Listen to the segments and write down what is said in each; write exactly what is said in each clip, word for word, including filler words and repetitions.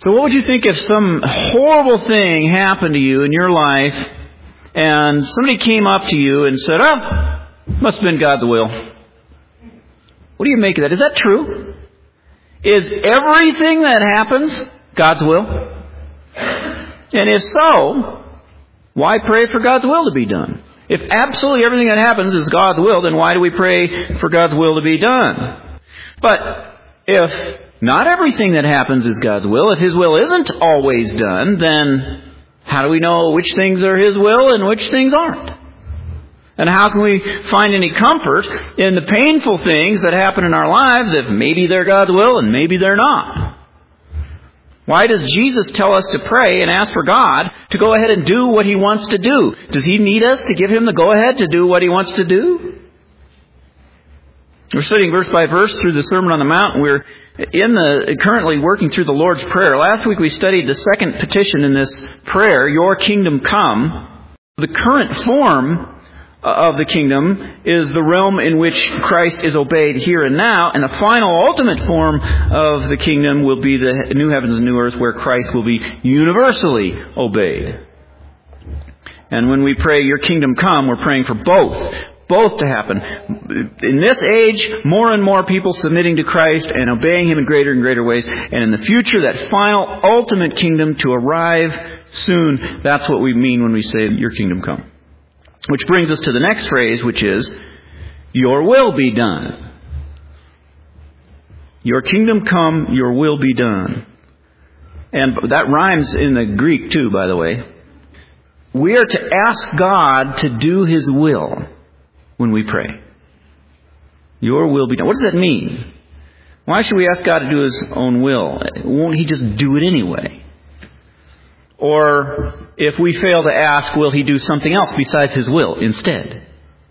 So what would you think if some horrible thing happened to you in your life and somebody came up to you and said, oh, must have been God's will? What do you make of that? Is that true? Is everything that happens God's will? And if so, why pray for God's will to be done? If absolutely everything that happens is God's will, then why do we pray for God's will to be done? But if not everything that happens is God's will, if His will isn't always done, then how do we know which things are His will and which things aren't? And how can we find any comfort in the painful things that happen in our lives if maybe they're God's will and maybe they're not? Why does Jesus tell us to pray and ask for God to go ahead and do what He wants to do? Does He need us to give Him the go-ahead to do what He wants to do? We're studying verse by verse through the Sermon on the Mount. We're in the currently working through the Lord's Prayer. Last week we studied the second petition in this prayer, Your kingdom come. The current form of the kingdom is the realm in which Christ is obeyed here and now, and the final ultimate form of the kingdom will be the new heavens and new earth where Christ will be universally obeyed. And when we pray, Your kingdom come, we're praying for both. Both to happen. In this age, more and more people submitting to Christ and obeying Him in greater and greater ways. And in the future, that final ultimate kingdom to arrive soon. That's what we mean when we say, Your kingdom come. Which brings us to the next phrase, which is, Your will be done. Your kingdom come, Your will be done. And that rhymes in the Greek too, by the way. We are to ask God to do His will when we pray. Your will be done. What does that mean? Why should we ask God to do His own will? Won't He just do it anyway? Or if we fail to ask, will He do something else besides His will instead?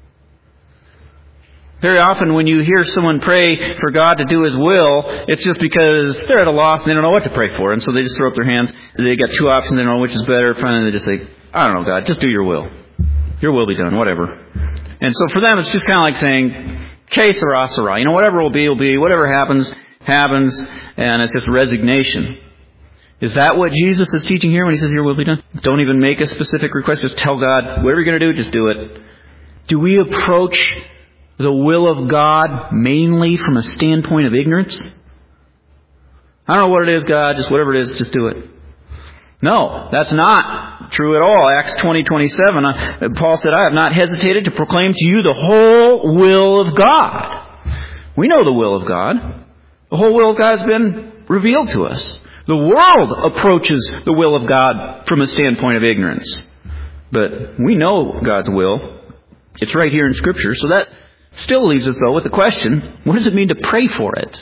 Very often when you hear someone pray for God to do His will, it's just because they're at a loss and they don't know what to pray for. And so they just throw up their hands. They got two options. They don't know which is better. Finally they just say, I don't know, God, just do Your will. Your will be done, whatever. And so for them, it's just kind of like saying, que sera, sera. You know, whatever will be, will be. Whatever happens, happens. And it's just resignation. Is that what Jesus is teaching here when He says, Your will be done? Don't even make a specific request. Just tell God, whatever you're going to do, just do it. Do we approach the will of God mainly from a standpoint of ignorance? I don't know what it is, God. Just whatever it is, just do it. No, that's not true at all. Acts twenty twenty-seven, uh, Paul said, I have not hesitated to proclaim to you the whole will of God. We know the will of God. The whole will of God has been revealed to us. The world approaches the will of God from a standpoint of ignorance. But we know God's will. It's right here in Scripture. So that still leaves us, though, with the question, what does it mean to pray for it?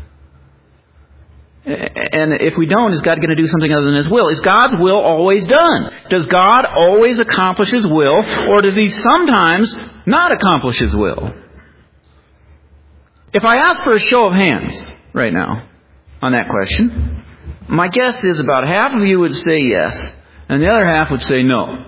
And if we don't, is God going to do something other than His will? Is God's will always done? Does God always accomplish His will? Or does He sometimes not accomplish His will? If I ask for a show of hands right now on that question, my guess is about half of you would say yes, and the other half would say no.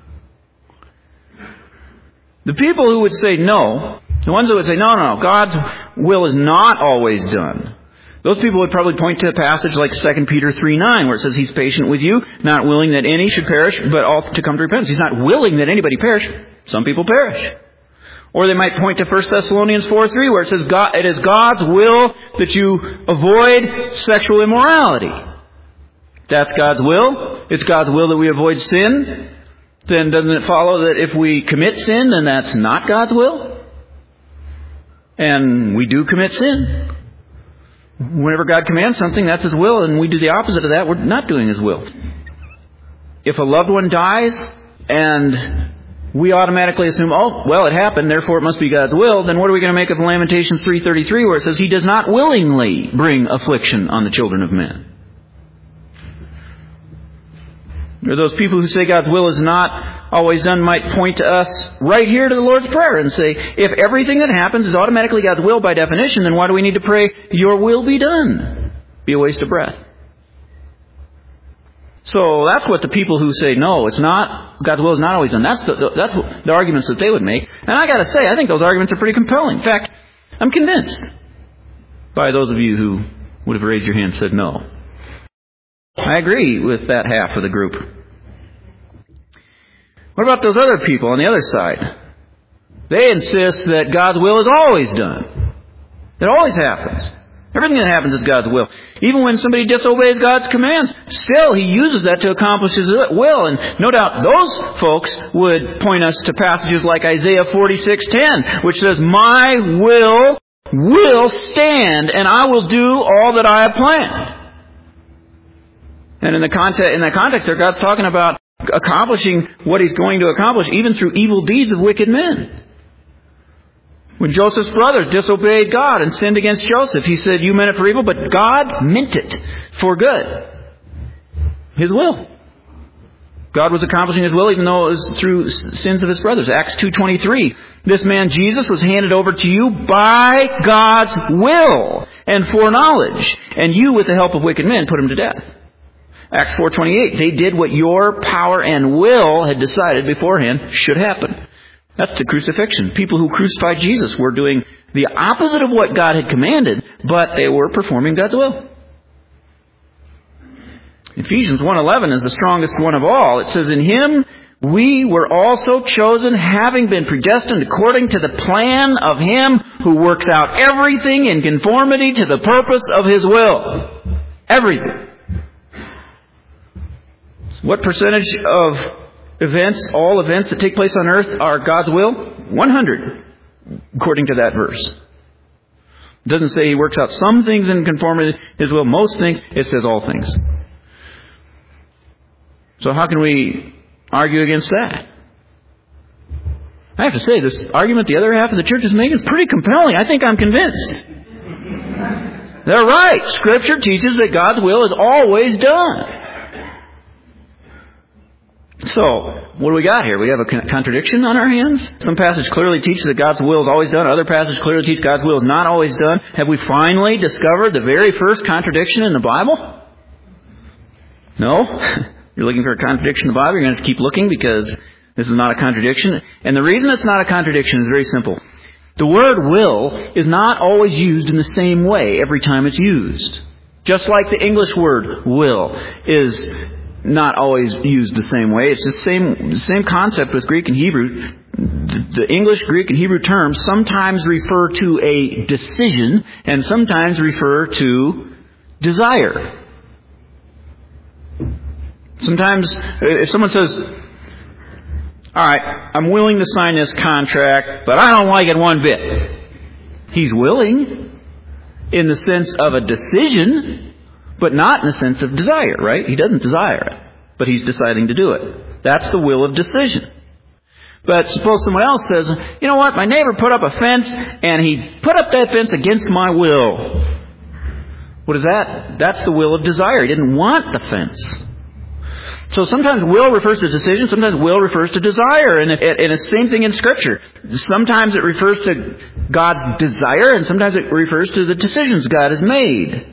The people who would say no, the ones that would say, no, no, no, God's will is not always done. Those people would probably point to a passage like Second Peter three nine, where it says He's patient with you, not willing that any should perish, but all to come to repentance. He's not willing that anybody perish. Some people perish. Or they might point to First Thessalonians four three, where it says God, it is God's will that you avoid sexual immorality. That's God's will. It's God's will that we avoid sin. Then doesn't it follow that if we commit sin, then that's not God's will? And we do commit sin. Whenever God commands something, that's His will, and we do the opposite of that, we're not doing His will. If a loved one dies, and we automatically assume, oh, well, it happened, therefore it must be God's will, then what are we going to make of Lamentations three thirty-three, where it says He does not willingly bring affliction on the children of men? Or those people who say God's will is not always done might point to us right here to the Lord's Prayer and say, if everything that happens is automatically God's will by definition, then why do we need to pray, Your will be done? Be a waste of breath. So that's what the people who say, no, it's not, God's will is not always done. That's the, that's the arguments that they would make. And I got to say, I think those arguments are pretty compelling. In fact, I'm convinced by those of you who would have raised your hand and said no. I agree with that half of the group. What about those other people on the other side? They insist that God's will is always done. It always happens. Everything that happens is God's will. Even when somebody disobeys God's commands, still He uses that to accomplish His will. And no doubt those folks would point us to passages like Isaiah forty-six ten, which says, "My will will stand, and I will do all that I have planned." And in the context, in that context there, God's talking about accomplishing what He's going to accomplish, even through evil deeds of wicked men. When Joseph's brothers disobeyed God and sinned against Joseph, he said, "You meant it for evil, but God meant it for good." His will. God was accomplishing His will even though it was through sins of His brothers. Acts two twenty-three. "This man Jesus was handed over to you by God's will and foreknowledge, and you with the help of wicked men put Him to death." Acts four twenty-eight. "They did what your power and will had decided beforehand should happen." That's the crucifixion. People who crucified Jesus were doing the opposite of what God had commanded, but they were performing God's will. Ephesians one eleven is the strongest one of all. It says, "In Him we were also chosen, having been predestined according to the plan of Him who works out everything in conformity to the purpose of His will." Everything. What percentage of events, all events that take place on earth are God's will? one hundred, according to that verse. It doesn't say He works out some things in conformity to His will, most things. It says all things. So how can we argue against that? I have to say, this argument the other half of the church is making is pretty compelling. I think I'm convinced. They're right. Scripture teaches that God's will is always done. So, what do we got here? We have a contradiction on our hands. Some passage clearly teaches that God's will is always done. Other passages clearly teach God's will is not always done. Have we finally discovered the very first contradiction in the Bible? No? You're looking for a contradiction in the Bible? You're going to have to keep looking because this is not a contradiction. And the reason it's not a contradiction is very simple. The word will is not always used in the same way every time it's used. Just like the English word will is not always used the same way. It's the same same concept with Greek and Hebrew. The English, Greek, and Hebrew terms sometimes refer to a decision and sometimes refer to desire. Sometimes, if someone says, "All right, I'm willing to sign this contract, but I don't like it one bit," he's willing in the sense of a decision, but not in the sense of desire, right? He doesn't desire it, but he's deciding to do it. That's the will of decision. But suppose someone else says, "You know what? My neighbor put up a fence, and he put up that fence against my will." What is that? That's the will of desire. He didn't want the fence. So sometimes will refers to decision, sometimes will refers to desire. And, it, and it's the same thing in Scripture. Sometimes it refers to God's desire, and sometimes it refers to the decisions God has made.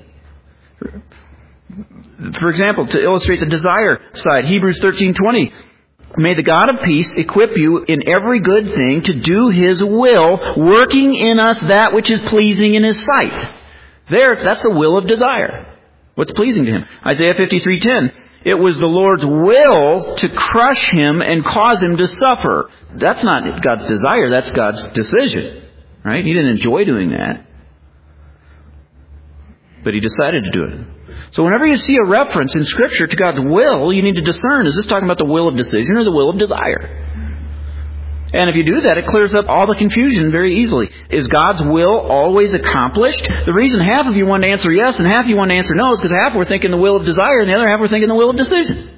For example, to illustrate the desire side, Hebrews thirteen twenty, "May the God of peace equip you in every good thing to do His will, working in us that which is pleasing in His sight." There, that's the will of desire. What's pleasing to Him? Isaiah fifty-three ten, "It was the Lord's will to crush him and cause him to suffer." That's not God's desire, that's God's decision. Right? He didn't enjoy doing that, but He decided to do it. So whenever you see a reference in Scripture to God's will, you need to discern, is this talking about the will of decision or the will of desire? And if you do that, it clears up all the confusion very easily. Is God's will always accomplished? The reason half of you want to answer yes and half of you want to answer no is because half were thinking the will of desire and the other half were thinking the will of decision.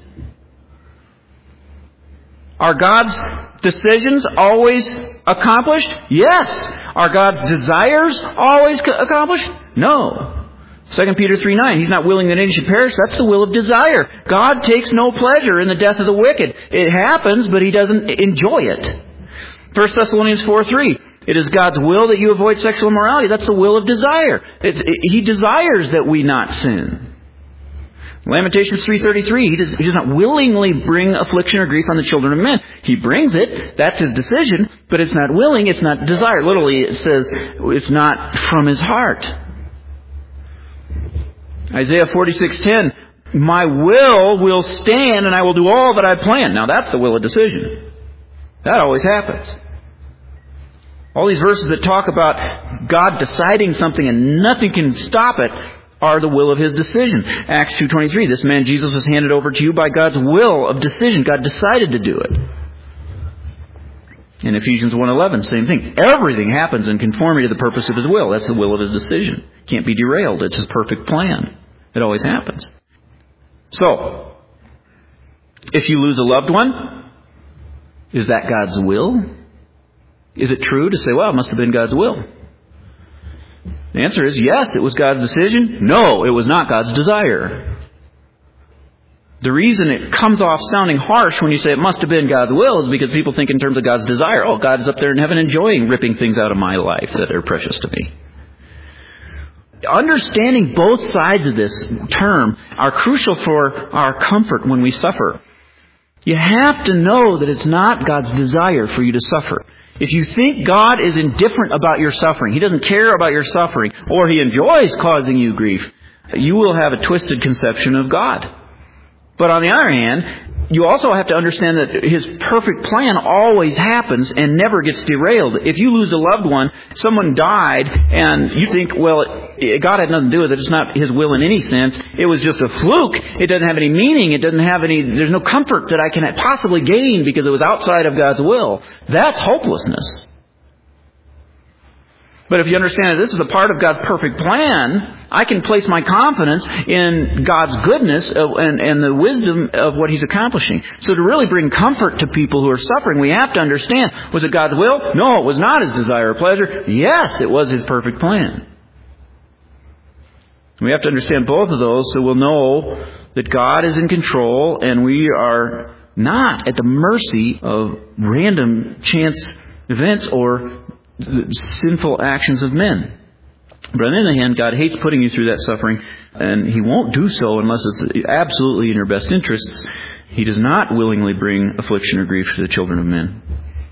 Are God's decisions always accomplished? Yes. Are God's desires always accomplished? No. Second Peter three nine, He's not willing that any should perish. That's the will of desire. God takes no pleasure in the death of the wicked. It happens, but He doesn't enjoy it. First Thessalonians four three, it is God's will that you avoid sexual immorality. That's the will of desire. It's, it, He desires that we not sin. Lamentations three thirty-three, he does, he does not willingly bring affliction or grief on the children of men. He brings it. That's His decision. But it's not willing. It's not desire. Literally, it says it's not from His heart. Isaiah forty-six ten, my will will stand and I will do all that I plan. Now that's the will of decision. That always happens. All these verses that talk about God deciding something and nothing can stop it are the will of His decision. Acts two twenty-three, this man Jesus was handed over to you by God's will of decision. God decided to do it. In Ephesians one eleven, same thing. Everything happens in conformity to the purpose of His will. That's the will of His decision. Can't be derailed. It's His perfect plan. It always happens. So, if you lose a loved one, is that God's will? Is it true to say, well, it must have been God's will? The answer is yes, it was God's decision. No, it was not God's desire. The reason it comes off sounding harsh when you say it must have been God's will is because people think in terms of God's desire. Oh, God is up there in heaven enjoying ripping things out of my life that are precious to me. Understanding both sides of this term are crucial for our comfort when we suffer. You have to know that it's not God's desire for you to suffer. If you think God is indifferent about your suffering, He doesn't care about your suffering, or He enjoys causing you grief, you will have a twisted conception of God. But on the other hand, you also have to understand that His perfect plan always happens and never gets derailed. If you lose a loved one, someone died, and you think, well, God had nothing to do with it. It's not His will in any sense. It was just a fluke. It doesn't have any meaning. It doesn't have any, there's no comfort that I can possibly gain because it was outside of God's will. That's hopelessness. But if you understand that this is a part of God's perfect plan, I can place my confidence in God's goodness and, and the wisdom of what He's accomplishing. So to really bring comfort to people who are suffering, we have to understand, was it God's will? No, it was not His desire or pleasure. Yes, it was His perfect plan. We have to understand both of those so we'll know that God is in control and we are not at the mercy of random chance events or the sinful actions of men. But on the other hand, God hates putting you through that suffering, and He won't do so unless it's absolutely in your best interests. He does not willingly bring affliction or grief to the children of men.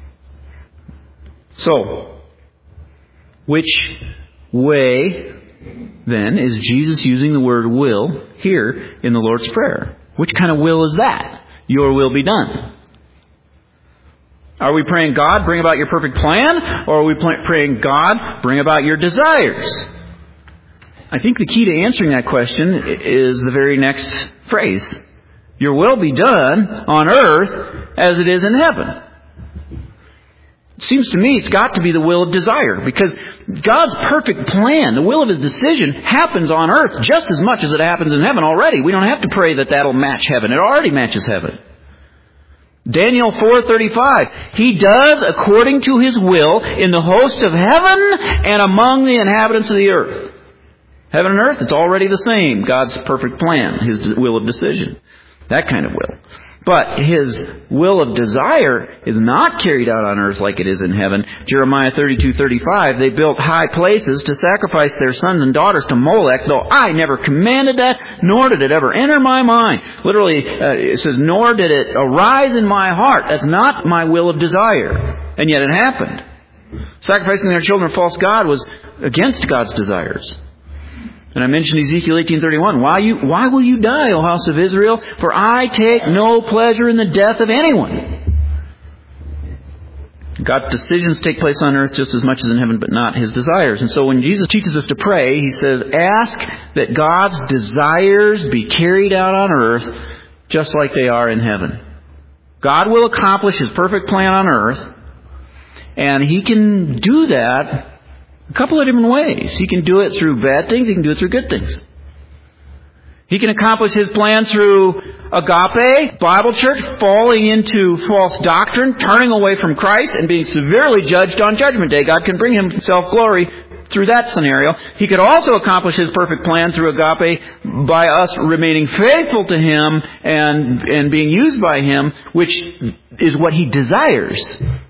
So, which way, then, is Jesus using the word will here in the Lord's Prayer? Which kind of will is that? Your will be done. Are we praying, God, bring about your perfect plan? Or are we praying, God, bring about your desires? I think the key to answering that question is the very next phrase. Your will be done on earth as it is in heaven. It seems to me it's got to be the will of desire, because God's perfect plan, the will of His decision, happens on earth just as much as it happens in heaven already. We don't have to pray that that'll match heaven. It already matches heaven. Daniel four thirty-five, He does according to His will in the host of heaven and among the inhabitants of the earth. Heaven and earth, it's already the same. God's perfect plan, His will of decision. That kind of will. But His will of desire is not carried out on earth like it is in heaven. Jeremiah thirty-two thirty-five, they built high places to sacrifice their sons and daughters to Molech, though I never commanded that, nor did it ever enter my mind. Literally, uh, it says, nor did it arise in my heart. That's not my will of desire. And yet it happened. Sacrificing their children to false god was against God's desires. And I mentioned Ezekiel eighteen thirty-one. Why you? Why will you die, O house of Israel? For I take no pleasure in the death of anyone. God's decisions take place on earth just as much as in heaven, but not His desires. And so when Jesus teaches us to pray, He says, ask that God's desires be carried out on earth just like they are in heaven. God will accomplish His perfect plan on earth, and He can do that a couple of different ways. He can do it through bad things. He can do it through good things. He can accomplish His plan through agape, Bible church, falling into false doctrine, turning away from Christ, and being severely judged on Judgment Day. God can bring Himself glory through that scenario. He could also accomplish His perfect plan through agape by us remaining faithful to Him and, and being used by Him, which is what He desires.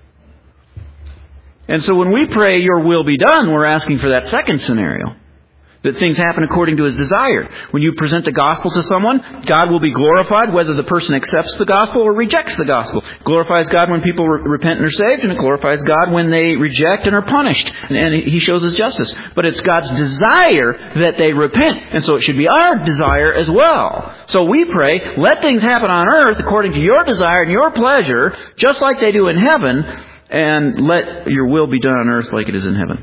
And so when we pray, your will be done, we're asking for that second scenario. That things happen according to His desire. When you present the gospel to someone, God will be glorified whether the person accepts the gospel or rejects the gospel. It glorifies God when people re- repent and are saved, and it glorifies God when they reject and are punished. And, and He shows His justice. But it's God's desire that they repent. And so it should be our desire as well. So we pray, let things happen on earth according to your desire and your pleasure, just like they do in heaven, and let your will be done on earth like it is in heaven.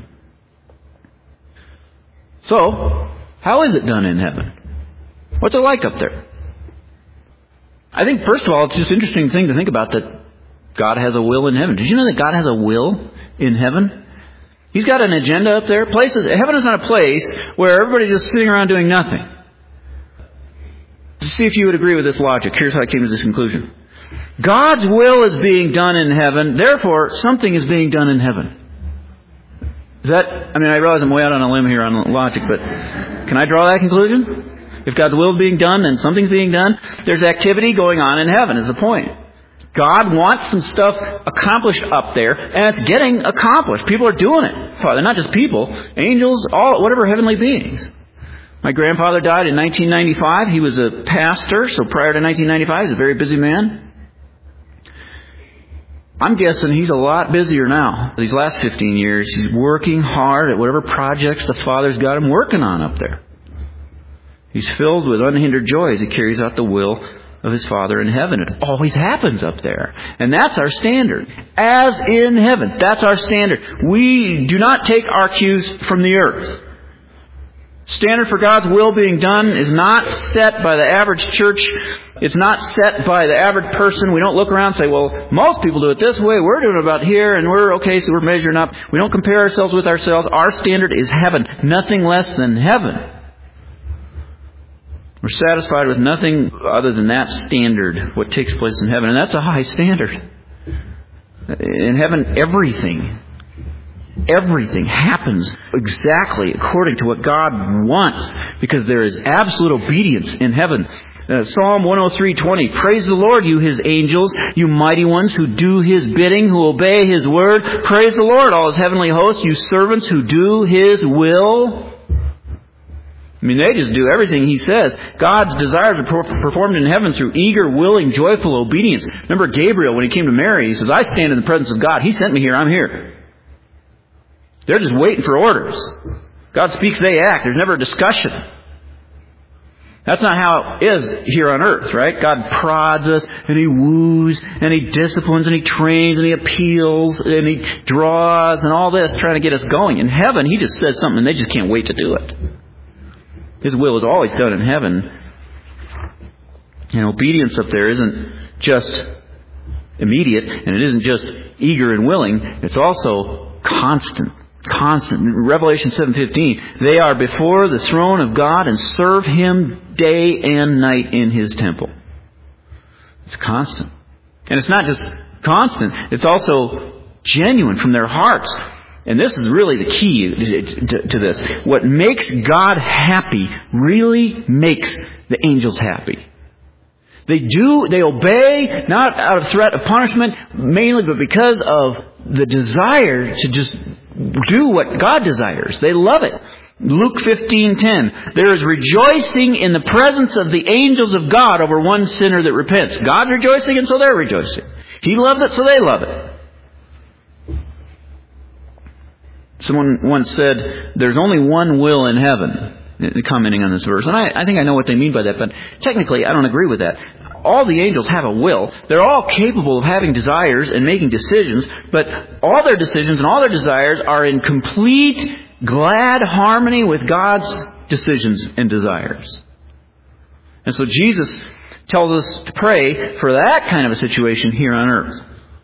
So, how is it done in heaven? What's it like up there? I think, first of all, it's just an interesting thing to think about that God has a will in heaven. Did you know that God has a will in heaven? He's got an agenda up there. Places, heaven is not a place where everybody's just sitting around doing nothing. To see if you would agree with this logic, here's how I came to this conclusion. God's will is being done in heaven, therefore something is being done in heaven. Is that, I mean, I realize I'm way out on a limb here on logic, but can I draw that conclusion? If God's will is being done, then something's being done. There's activity going on in heaven is the point. God wants some stuff accomplished up there, and it's getting accomplished. People are doing it. They're not just people, angels, all whatever heavenly beings. My grandfather died in nineteen ninety-five. He was a pastor, so prior to nineteen ninety-five, he was a very busy man. I'm guessing he's a lot busier now. These last fifteen years, he's working hard at whatever projects the Father's got him working on up there. He's filled with unhindered joy as he carries out the will of his Father in heaven. It always happens up there. And that's our standard. As in heaven. That's our standard. We do not take our cues from the earth. Standard for God's will being done is not set by the average church. It's not set by the average person. We don't look around and say, well, most people do it this way. We're doing it about here, and we're okay, so we're measuring up. We don't compare ourselves with ourselves. Our standard is heaven. Nothing less than heaven. We're satisfied with nothing other than that standard, what takes place in heaven. And that's a high standard. In heaven, everything Everything happens exactly according to what God wants, because there is absolute obedience in heaven. Uh, Psalm one oh three twenty, praise the Lord, you His angels, you mighty ones who do His bidding, who obey His word. Praise the Lord, all His heavenly hosts, you servants who do His will. I mean, they just do everything He says. God's desires are performed in heaven through eager, willing, joyful obedience. Remember Gabriel, when he came to Mary, he says, I stand in the presence of God. He sent me here, I'm here. They're just waiting for orders. God speaks, they act. There's never a discussion. That's not how it is here on earth, right? God prods us, and He woos, and He disciplines, and He trains, and He appeals, and He draws, and all this, trying to get us going. In heaven, He just says something, and they just can't wait to do it. His will is always done in heaven. And obedience up there isn't just immediate, and it isn't just eager and willing. It's also constant. Constant. Revelation seven fifteen, they are before the throne of God and serve Him day and night in His temple. It's constant. And it's not just constant, it's also genuine from their hearts. And this is really the key to this. What makes God happy really makes the angels happy. They do, they obey, not out of threat of punishment, mainly, but because of the desire to just do what God desires. They love it. Luke fifteen ten. There is rejoicing in the presence of the angels of God over one sinner that repents. God's rejoicing, and so they're rejoicing. He loves it, so they love it. Someone once said, there's only one will in heaven, commenting on this verse. And I, I think I know what they mean by that, but technically I don't agree with that. All the angels have a will. They're all capable of having desires and making decisions, but all their decisions and all their desires are in complete, glad harmony with God's decisions and desires. And so Jesus tells us to pray for that kind of a situation here on earth.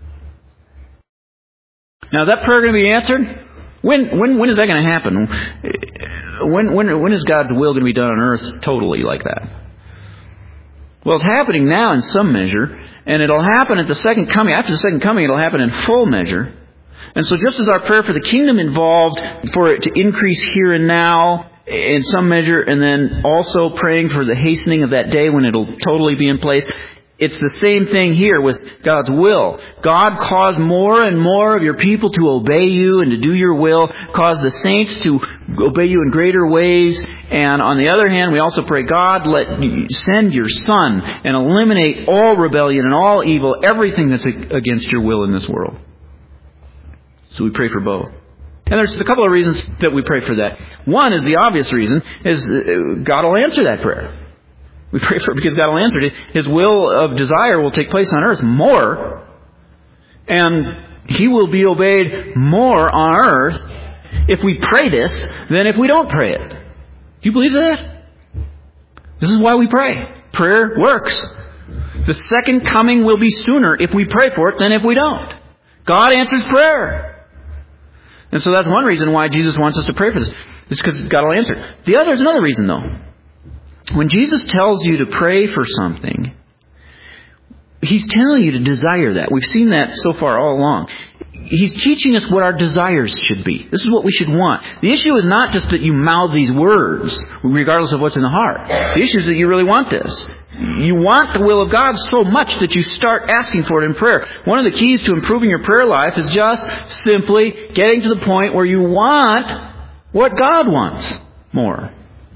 Now, is that prayer going to be answered? When when when is that going to happen? When when when is God's will going to be done on earth totally like that? Well, it's happening now in some measure, and it'll happen at the second coming. After the second coming, it'll happen in full measure. And so just as our prayer for the kingdom involved for it to increase here and now in some measure, and then also praying for the hastening of that day when it'll totally be in place, It's the same thing here with God's will. God caused more and more of your people to obey you and to do your will, cause the saints to obey you in greater ways. And on the other hand, we also pray, God, let send your Son and eliminate all rebellion and all evil, everything that's against your will in this world. So we pray for both. And there's a couple of reasons that we pray for that. One is the obvious reason, is God will answer that prayer. We pray for it because God will answer it. His will of desire will take place on earth more. And He will be obeyed more on earth if we pray this than if we don't pray it. Do you believe that? This is why we pray. Prayer works. The second coming will be sooner if we pray for it than if we don't. God answers prayer. And so that's one reason why Jesus wants us to pray for this. It's because God will answer. The other is another reason, though. When Jesus tells you to pray for something, He's telling you to desire that. We've seen that so far all along. He's teaching us what our desires should be. This is what we should want. The issue is not just that you mouth these words, regardless of what's in the heart. The issue is that you really want this. You want the will of God so much that you start asking for it in prayer. One of the keys to improving your prayer life is just simply getting to the point where you want what God wants more.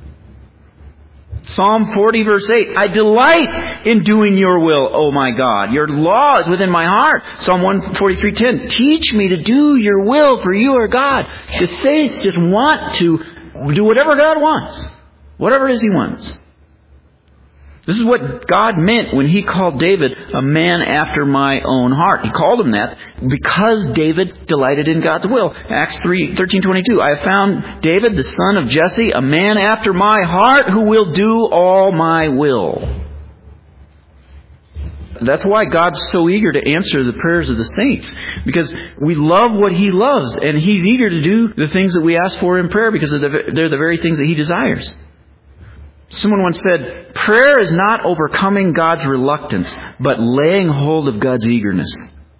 Psalm forty verse eight, I delight in doing your will, O my God. Your law is within my heart. Psalm one forty-three ten, teach me to do your will, for you are God. The saints just want to do whatever God wants. Whatever it is He wants. This is what God meant when He called David a man after my own heart. He called him that because David delighted in God's will. Acts three thirteen twenty-two. I have found David, the son of Jesse, a man after my heart who will do all my will. That's why God's so eager to answer the prayers of the saints. Because we love what He loves. And He's eager to do the things that we ask for in prayer because they're the very things that He desires. Someone once said, prayer is not overcoming God's reluctance, but laying hold of God's eagerness.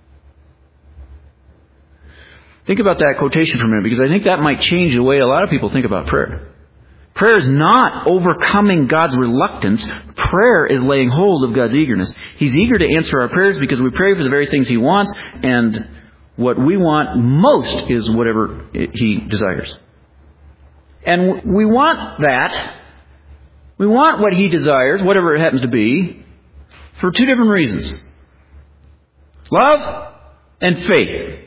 Think about that quotation for a minute, because I think that might change the way a lot of people think about prayer. Prayer is not overcoming God's reluctance. Prayer is laying hold of God's eagerness. He's eager to answer our prayers because we pray for the very things He wants, and what we want most is whatever He desires. And we want that. We want what He desires, whatever it happens to be, for two different reasons. Love and faith.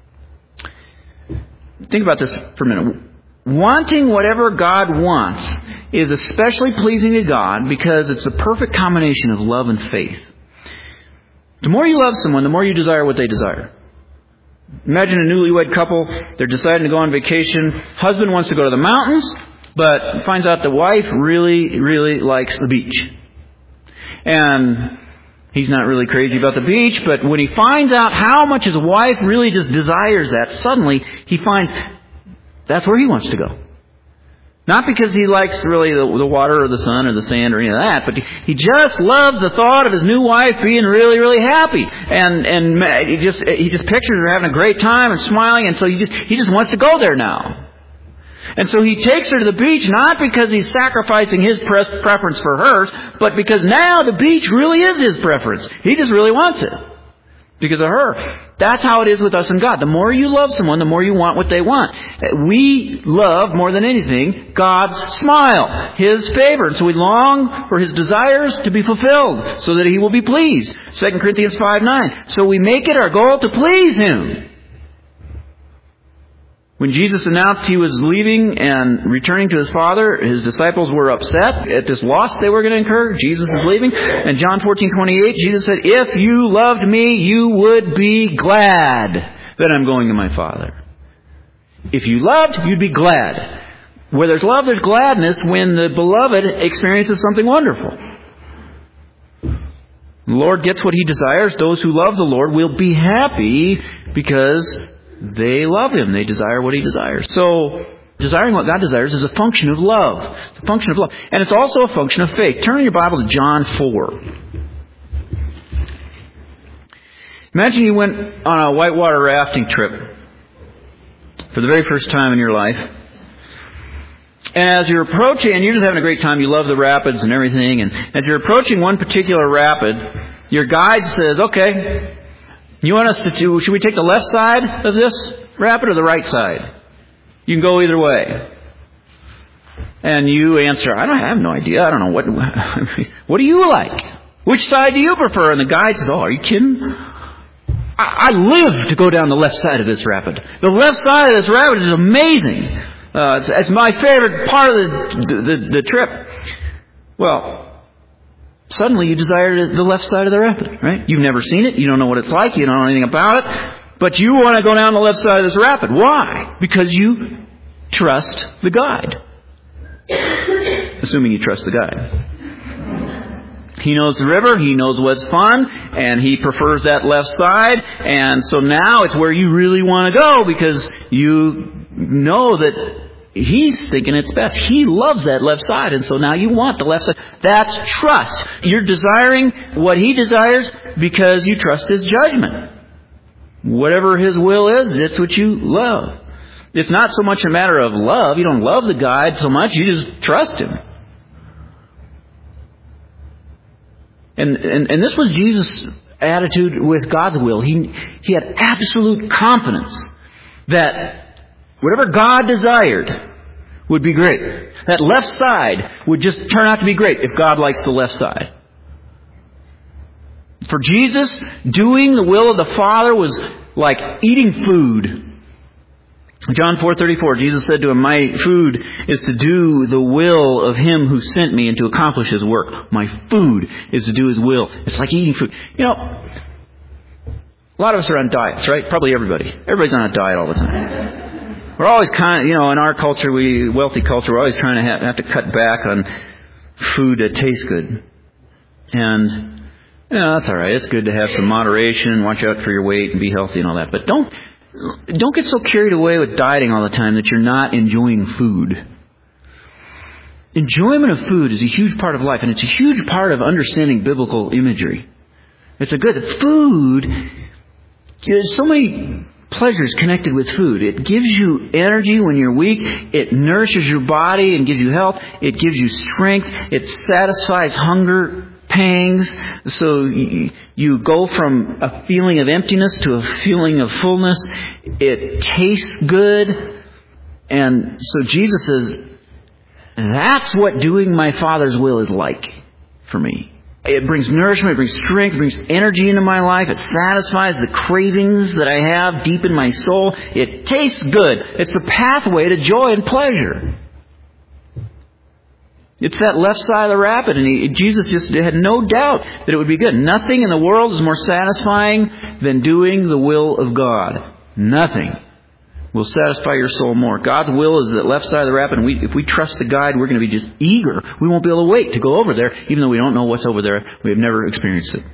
Think about this for a minute. Wanting whatever God wants is especially pleasing to God because it's the perfect combination of love and faith. The more you love someone, the more you desire what they desire. Imagine a newlywed couple. They're deciding to go on vacation. Husband wants to go to the mountains, but finds out the wife really, really likes the beach. And he's not really crazy about the beach, but when he finds out how much his wife really just desires that, suddenly he finds that's where he wants to go. Not because he likes really the, the water or the sun or the sand or any of that, but he just loves the thought of his new wife being really, really happy. And and he just he just pictures her having a great time and smiling, and so he just he just wants to go there now. And so he takes her to the beach, not because he's sacrificing his preference for hers, but because now the beach really is his preference. He just really wants it because of her. That's how it is with us and God. The more you love someone, the more you want what they want. We love, more than anything, God's smile, His favor. And so we long for His desires to be fulfilled so that He will be pleased. Second Corinthians five nine. So we make it our goal to please Him. When Jesus announced He was leaving and returning to His Father, His disciples were upset at this loss they were going to incur. Jesus is leaving. And John fourteen twenty-eight, Jesus said, if you loved me, you would be glad that I'm going to my Father. If you loved, you'd be glad. Where there's love, there's gladness when the beloved experiences something wonderful. The Lord gets what He desires. Those who love the Lord will be happy because they love Him. They desire what He desires. So, desiring what God desires is a function of love. It's a function of love. And it's also a function of faith. Turn your Bible to John four. Imagine you went on a whitewater rafting trip for the very first time in your life. And as you're approaching, and you're just having a great time, you love the rapids and everything, and as you're approaching one particular rapid, Your guide says, okay, you want us to do, should we take the left side of this rapid or the right side? You can go either way. And you answer, I don't I have no idea. I don't know what, what do you like? Which side do you prefer? And the guide says, oh, are you kidding? I, I live to go down the left side of this rapid. The left side of this rapid is amazing. Uh, it's, it's my favorite part of the, the, the trip. Well, suddenly you desire the left side of the rapid, right? You've never seen it. You don't know what it's like. You don't know anything about it. But you want to go down the left side of this rapid. Why? Because you trust the guide. Assuming you trust the guide. He knows the river, he knows what's fun, and he prefers that left side. And so now it's where you really want to go because you know that he's thinking it's best. He loves that left side, and so now you want the left side. That's trust. You're desiring what he desires because you trust his judgment. Whatever his will is, it's what you love. It's not so much a matter of love. You don't love the guide so much, you just trust him. And, and, and this was Jesus' attitude with God's will. He, he had absolute confidence that whatever God desired would be great. That left side would just turn out to be great if God likes the left side. For Jesus, doing the will of the Father was like eating food. John four thirty-four, Jesus said to him, my food is to do the will of him who sent me and to accomplish his work. My food is to do his will. It's like eating food. You know, a lot of us are on diets, right? Probably everybody. Everybody's on a diet all the time. We're always kind of, you know, in our culture, we wealthy culture, we're always trying to have, have to cut back on food that tastes good. And, you know, that's all right. It's good to have some moderation, watch out for your weight and be healthy and all that. But don't Don't get so carried away with dieting all the time that you're not enjoying food. Enjoyment of food is a huge part of life, and it's a huge part of understanding biblical imagery. It's a good food. There's so many pleasures connected with food. It gives you energy when you're weak. It nourishes your body and gives you health. It gives you strength. It satisfies hunger pangs, so you, you go from a feeling of emptiness to a feeling of fullness. It tastes good. And so Jesus says, that's what doing my Father's will is like for me. It brings nourishment, it brings strength, it brings energy into my life. It satisfies the cravings that I have deep in my soul. It tastes good. It's the pathway to joy and pleasure. It's that left side of the rapid, and he, Jesus just had no doubt that it would be good. Nothing in the world is more satisfying than doing the will of God. Nothing will satisfy your soul more. God's will is that left side of the rapid, and we, if we trust the guide, we're going to be just eager. We won't be able to wait to go over there, even though we don't know what's over there. We have never experienced it.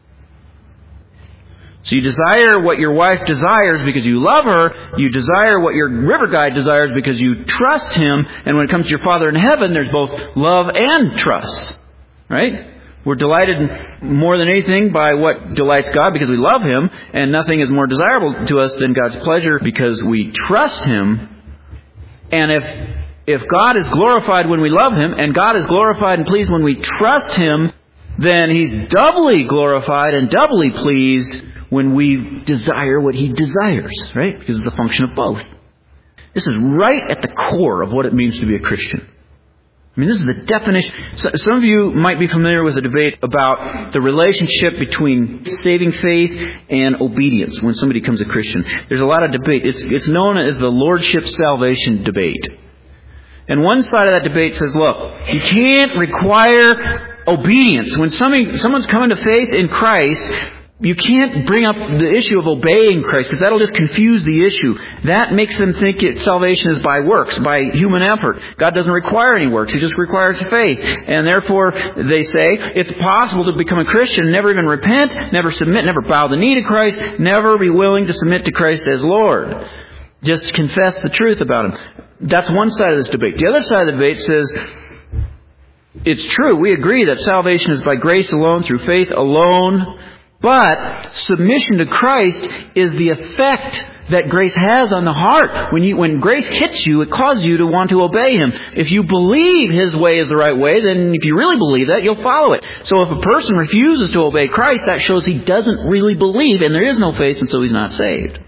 So you desire what your wife desires because you love her. You desire what your river guide desires because you trust him. And when it comes to your Father in heaven, there's both love and trust. Right? We're delighted more than anything by what delights God because we love him. And nothing is more desirable to us than God's pleasure because we trust him. And if if God is glorified when we love him, and God is glorified and pleased when we trust him, then he's doubly glorified and doubly pleased when we desire what he desires, right? Because it's a function of both. This is right at the core of what it means to be a Christian. I mean, this is the definition. So, some of you might be familiar with a debate about the relationship between saving faith and obedience when somebody becomes a Christian. There's a lot of debate. It's, it's known as the Lordship Salvation debate. And one side of that debate says, look, you can't require obedience. When somebody, someone's coming to faith in Christ, you can't bring up the issue of obeying Christ because that'll just confuse the issue. That makes them think it, salvation is by works, by human effort. God doesn't require any works. He just requires faith. And therefore, they say, it's possible to become a Christian, never even repent, never submit, never bow the knee to Christ, never be willing to submit to Christ as Lord. Just confess the truth about him. That's one side of this debate. The other side of the debate says, it's true, we agree that salvation is by grace alone, through faith alone. But submission to Christ is the effect that grace has on the heart. When you, when grace hits you, it causes you to want to obey Him. If you believe His way is the right way, then if you really believe that, you'll follow it. So if a person refuses to obey Christ, that shows he doesn't really believe, and there is no faith, and so he's not saved.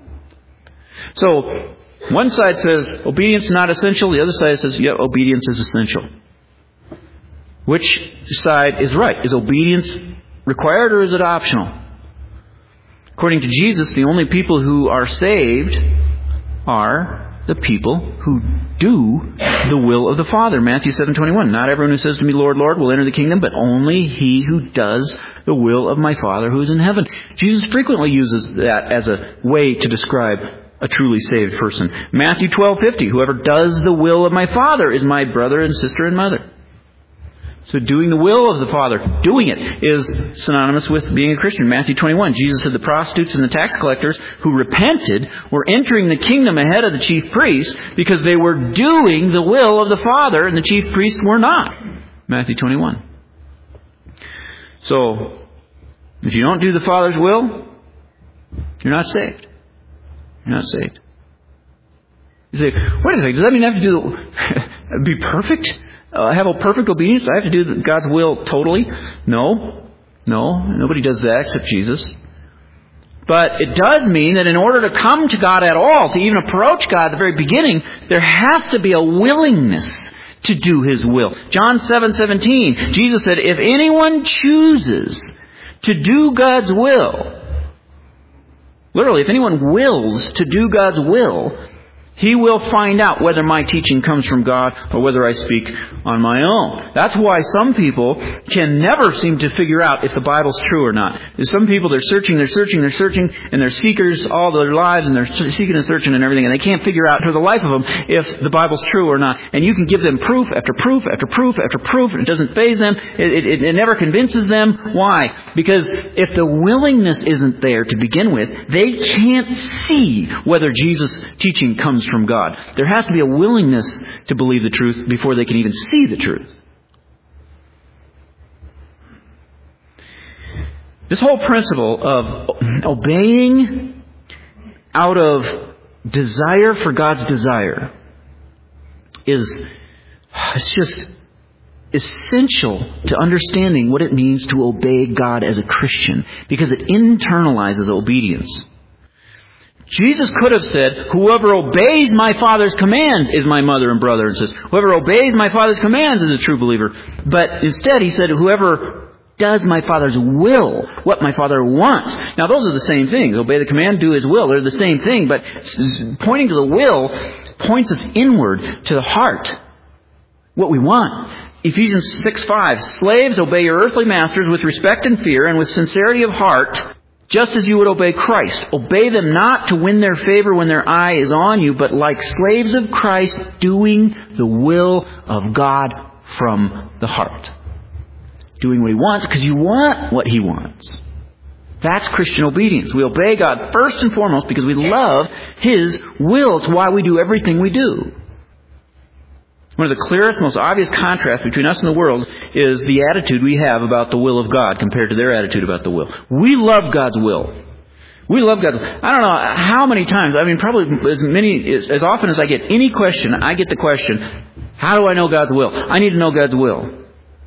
So, one side says obedience is not essential. The other side says, yeah, obedience is essential. Which side is right? Is obedience required or is it optional? According to Jesus, the only people who are saved are the people who do the will of the Father. Matthew seven twenty-one. Not everyone who says to me, Lord, Lord, will enter the kingdom, but only he who does the will of my Father who is in heaven. Jesus frequently uses that as a way to describe a truly saved person. Matthew twelve fifty. Whoever does the will of my Father is my brother and sister and mother. So doing the will of the Father, doing it, is synonymous with being a Christian. Matthew twenty-one, Jesus said the prostitutes and the tax collectors who repented were entering the kingdom ahead of the chief priests because they were doing the will of the Father and the chief priests were not. Matthew twenty-one. So, if you don't do the Father's will, you're not saved. You're not saved. You say, wait a second, does that mean I have to do the, be perfect? Uh, have a perfect obedience? I have to do God's will totally? No. No. Nobody does that except Jesus. But it does mean that in order to come to God at all, to even approach God at the very beginning, there has to be a willingness to do His will. John seven seventeen, Jesus said, if anyone chooses to do God's will, literally, if anyone wills to do God's will, he will find out whether my teaching comes from God or whether I speak on my own. That's why some people can never seem to figure out if the Bible's true or not. There's some people, they're searching, they're searching, they're searching, and they're seekers all their lives, and they're seeking and searching and everything, and they can't figure out for the life of them if the Bible's true or not. And you can give them proof after proof after proof after proof, and it doesn't faze them. It, it, it never convinces them. Why? Because if the willingness isn't there to begin with, they can't see whether Jesus' teaching comes from God. There has to be a willingness to believe the truth before they can even see the truth. This whole principle of obeying out of desire for God's desire is it's just essential to understanding what it means to obey God as a Christian, because it internalizes obedience. Jesus could have said, whoever obeys my Father's commands is my mother and brother and sister. Whoever obeys my Father's commands is a true believer. But instead he said, whoever does my Father's will, what my Father wants. Now those are the same things. Obey the command, do His will. They're the same thing. But pointing to the will points us inward to the heart. What we want. Ephesians six five. Slaves, obey your earthly masters with respect and fear and with sincerity of heart, just as you would obey Christ. Obey them not to win their favor when their eye is on you, but like slaves of Christ, doing the will of God from the heart. Doing what He wants because you want what He wants. That's Christian obedience. We obey God first and foremost because we love His will. It's why we do everything we do. One of the clearest, most obvious contrasts between us and the world is the attitude we have about the will of God compared to their attitude about the will. We love God's will. We love God's will. I don't know how many times, I mean probably as many, as, as often as I get any question, I get the question, how do I know God's will? I need to know God's will.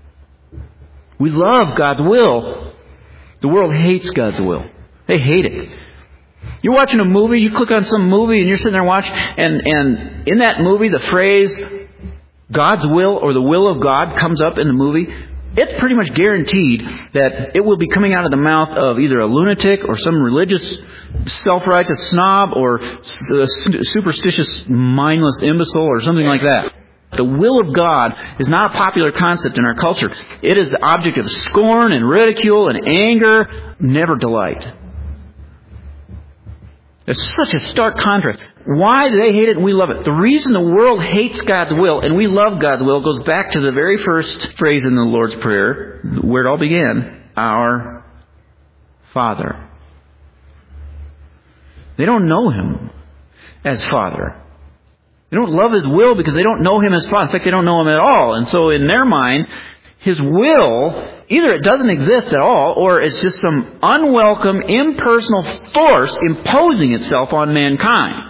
We love God's will. The world hates God's will. They hate it. You're watching a movie, you click on some movie and you're sitting there watching, and, and in that movie the phrase God's will or the will of God comes up in the movie, it's pretty much guaranteed that it will be coming out of the mouth of either a lunatic or some religious self-righteous snob or a superstitious mindless imbecile or something like that. The will of God is not a popular concept in our culture. It is the object of scorn and ridicule and anger, never delight. It's such a stark contrast. Why do they hate it and we love it? The reason the world hates God's will and we love God's will goes back to the very first phrase in the Lord's Prayer, where it all began, our Father. They don't know Him as Father. They don't love His will because they don't know Him as Father. In fact, they don't know Him at all. And so in their minds, His will, either it doesn't exist at all, or it's just some unwelcome, impersonal force imposing itself on mankind.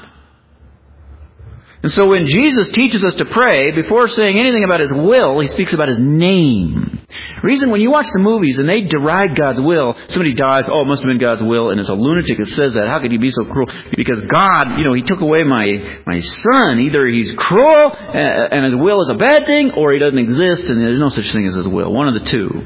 And so when Jesus teaches us to pray, before saying anything about His will, He speaks about His name. Reason, when you watch the movies and they deride God's will, somebody dies, oh, it must have been God's will, and it's a lunatic that says that. How could He be so cruel? Because God, you know, He took away my, my son. Either He's cruel and His will is a bad thing, or He doesn't exist and there's no such thing as His will. One of the two.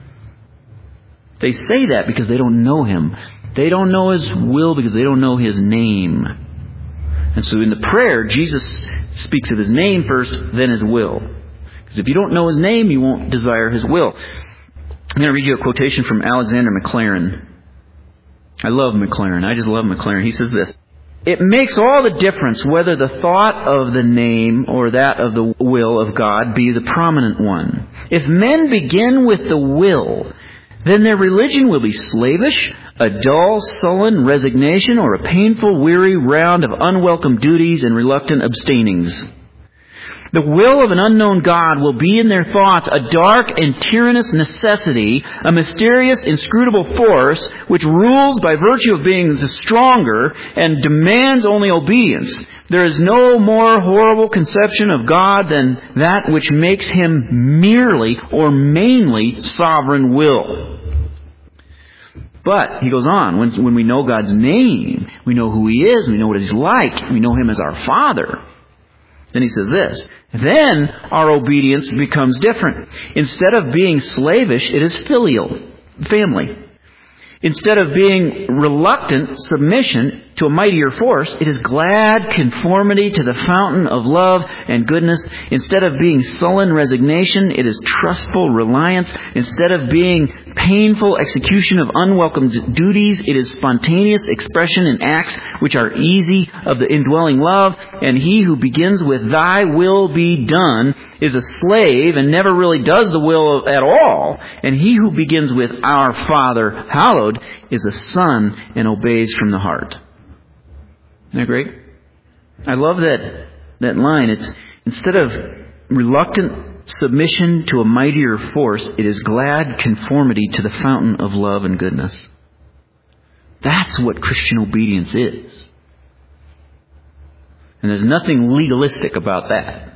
They say that because they don't know Him. They don't know His will because they don't know His name. And so in the prayer, Jesus speaks of His name first, then His will. Because if you don't know His name, you won't desire His will. I'm going to read you a quotation from Alexander Maclaren. I love Maclaren. I just love Maclaren. He says this: "It makes all the difference whether the thought of the name or that of the will of God be the prominent one. If men begin with the will, then their religion will be slavish, a dull, sullen resignation, or a painful, weary round of unwelcome duties and reluctant abstainings. The will of an unknown God will be in their thoughts a dark and tyrannous necessity, a mysterious, inscrutable force which rules by virtue of being the stronger and demands only obedience. There is no more horrible conception of God than that which makes Him merely or mainly sovereign will." But, he goes on, when, when we know God's name, we know who He is, we know what He's like, we know Him as our Father. Then he says this: "Then our obedience becomes different. Instead of being slavish, it is filial, family. Instead of being reluctant submission to a mightier force, it is glad conformity to the fountain of love and goodness. Instead of being sullen resignation, it is trustful reliance. Instead of being painful execution of unwelcome duties, it is spontaneous expression in acts which are easy of the indwelling love. And he who begins with 'Thy will be done' is a slave and never really does the will at all. And he who begins with 'Our Father, hallowed' is a son and obeys from the heart." Isn't that great? I love that, that line. It's instead of reluctant submission to a mightier force, it is glad conformity to the fountain of love and goodness. That's what Christian obedience is. And there's nothing legalistic about that.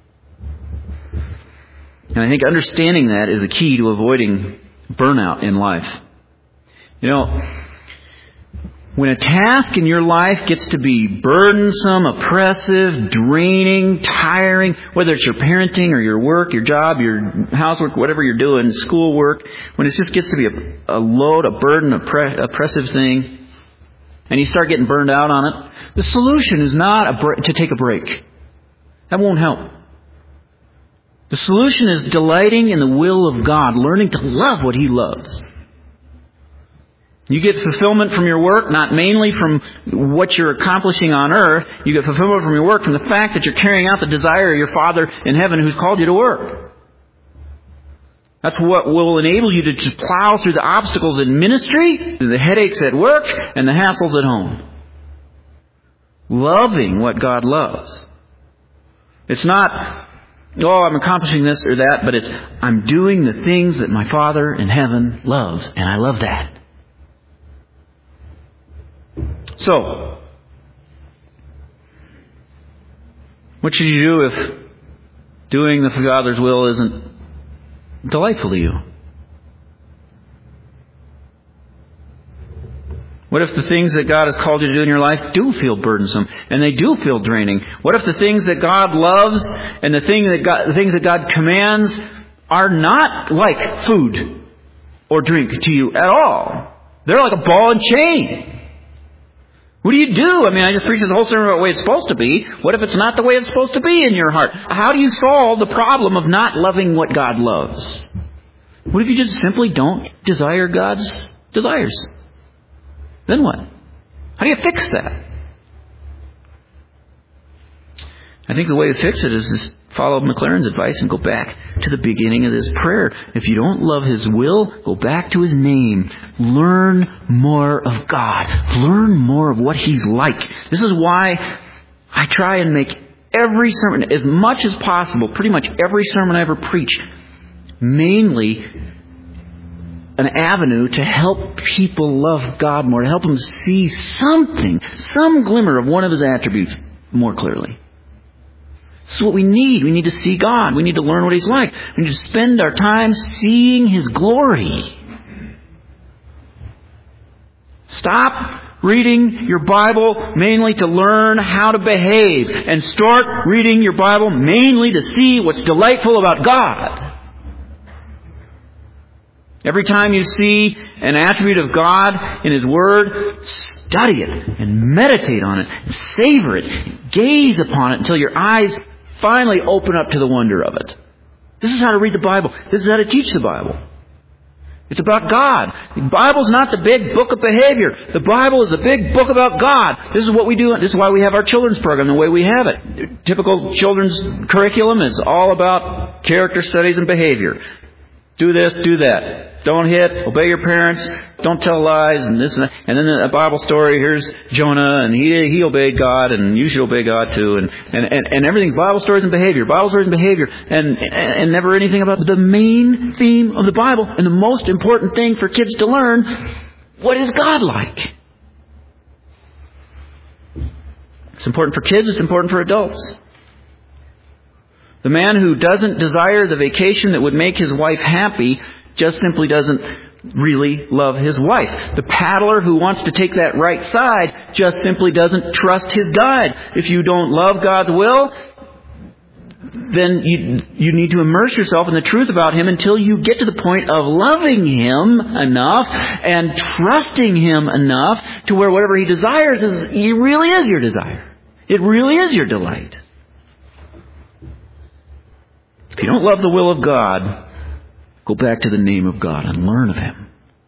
And I think understanding that is the key to avoiding burnout in life. You know, when a task in your life gets to be burdensome, oppressive, draining, tiring, whether it's your parenting or your work, your job, your housework, whatever you're doing, schoolwork, when it just gets to be a, a load, a burden, a pre- oppressive thing, and you start getting burned out on it, the solution is not a bre- to take a break. That won't help. The solution is delighting in the will of God, learning to love what He loves. You get fulfillment from your work, not mainly from what you're accomplishing on earth. You get fulfillment from your work from the fact that you're carrying out the desire of your Father in heaven who's called you to work. That's what will enable you to, to plow through the obstacles in ministry, the headaches at work, and the hassles at home. Loving what God loves. It's not, oh, I'm accomplishing this or that, but it's, I'm doing the things that my Father in heaven loves, and I love that. So, what should you do if doing the Father's will isn't delightful to you? What if the things that God has called you to do in your life do feel burdensome and they do feel draining? What if the things that God loves and the, thing that God, the things that God commands are not like food or drink to you at all? They're like a ball and chain. What do you do? I mean, I just preached the whole sermon about the way it's supposed to be. What if it's not the way it's supposed to be in your heart? How do you solve the problem of not loving what God loves? What if you just simply don't desire God's desires? Then what? How do you fix that? I think the way to fix it is just follow Maclaren's advice and go back to the beginning of this prayer. If you don't love His will, go back to His name. Learn more of God. Learn more of what He's like. This is why I try and make every sermon, as much as possible, pretty much every sermon I ever preach, mainly an avenue to help people love God more, to help them see something, some glimmer of one of His attributes more clearly. This is what we need. We need to see God. We need to learn what He's like. We need to spend our time seeing His glory. Stop reading your Bible mainly to learn how to behave, and start reading your Bible mainly to see what's delightful about God. Every time you see an attribute of God in His Word, study it and meditate on it and savor it. Gaze upon it until your eyes finally open up to the wonder of it. This is how to read the Bible. This is how to teach the Bible. It's about God. The Bible's not the big book of behavior. The Bible is a big book about God. This is what we do. This is why we have our children's program the way we have it. Typical children's curriculum is all about character studies and behavior. Do this, do that. Don't hit, obey your parents, don't tell lies, and this and that. And then a Bible story, here's Jonah, and he he obeyed God, and you should obey God too. And, and, and, and everything's Bible stories and behavior, Bible stories and behavior, and, and never anything about the main theme of the Bible, and the most important thing for kids to learn, what is God like? It's important for kids, it's important for adults. The man who doesn't desire the vacation that would make his wife happy just simply doesn't really love his wife. The paddler who wants to take that right side just simply doesn't trust his guide. If you don't love God's will, then you you need to immerse yourself in the truth about Him until you get to the point of loving Him enough and trusting Him enough to where whatever He desires is He really is your desire. It really is your delight. If you don't love the will of God, go back to the name of God and learn of Him.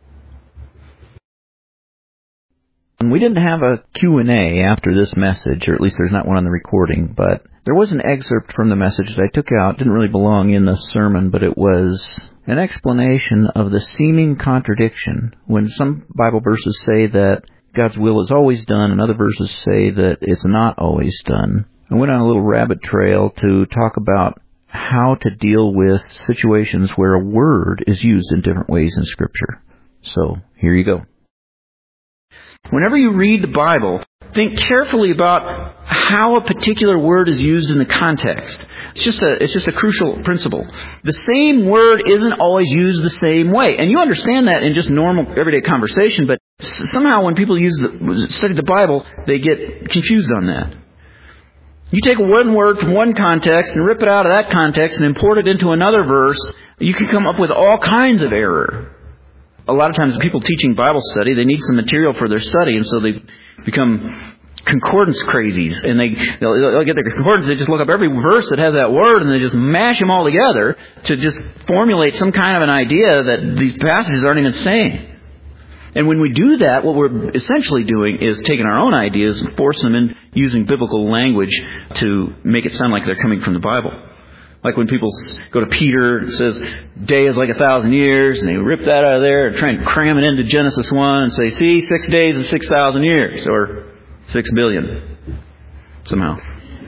And we didn't have a Q and A after this message, or at least there's not one on the recording, but there was an excerpt from the message that I took out. It didn't really belong in the sermon, but it was an explanation of the seeming contradiction when some Bible verses say that God's will is always done and other verses say that it's not always done. I went on a little rabbit trail to talk about how to deal with situations where a word is used in different ways in Scripture. So, here you go. Whenever you read the Bible, think carefully about how a particular word is used in the context. It's just a, it's just a crucial principle. The same word isn't always used the same way. And you understand that in just normal, everyday conversation, but somehow when people use the, study the Bible, they get confused on that. You take one word from one context and rip it out of that context and import it into another verse, you can come up with all kinds of error. A lot of times people teaching Bible study, they need some material for their study, and so they become concordance crazies. And they, they'll, they'll get their concordance, they just look up every verse that has that word, and they just mash them all together to just formulate some kind of an idea that these passages aren't even saying. And when we do that, what we're essentially doing is taking our own ideas and forcing them in using biblical language to make it sound like they're coming from the Bible. Like when people go to Peter, it says, day is like a thousand years, and they rip that out of there and try and cram it into Genesis one and say, see, six days is six thousand years, or six billion, somehow.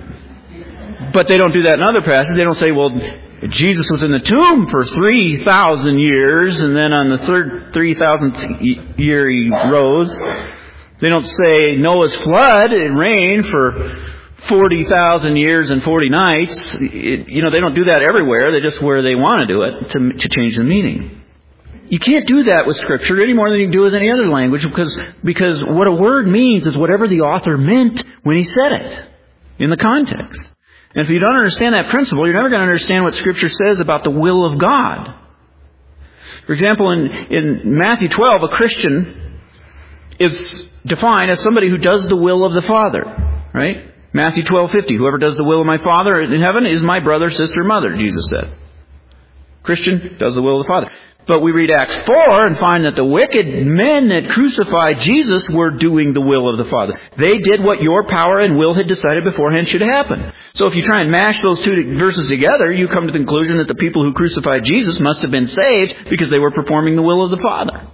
But they don't do that in other passages. They don't say, well, Jesus was in the tomb for three thousand years, and then on the third three thousandth year he rose. They don't say Noah's flood, it rained for forty thousand years and forty nights. It, you know, they don't do that everywhere. They just where they want to do it to, to change the meaning. You can't do that with Scripture any more than you can do with any other language, because, because what a word means is whatever the author meant when he said it in the context. And if you don't understand that principle, you're never going to understand what Scripture says about the will of God. For example, in, in Matthew twelve, a Christian is defined as somebody who does the will of the Father. Right? Matthew twelve fifty, whoever does the will of my Father in heaven is my brother, sister, mother, Jesus said. Christian does the will of the Father. But we read Acts four and find that the wicked men that crucified Jesus were doing the will of the Father. They did what your power and will had decided beforehand should happen. So if you try and mash those two verses together, you come to the conclusion that the people who crucified Jesus must have been saved because they were performing the will of the Father.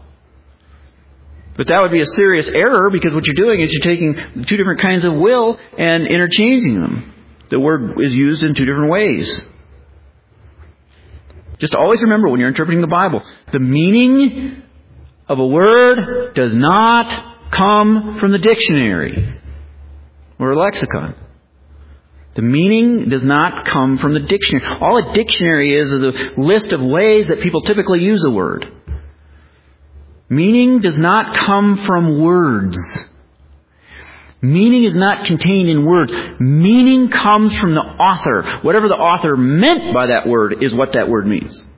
But that would be a serious error, because what you're doing is you're taking two different kinds of will and interchanging them. The word is used in two different ways. Just always remember when you're interpreting the Bible, the meaning of a word does not come from the dictionary or a lexicon. The meaning does not come from the dictionary. All a dictionary is is a list of ways that people typically use a word. Meaning does not come from words. Meaning is not contained in words. Meaning comes from the author. Whatever the author meant by that word is what that word means.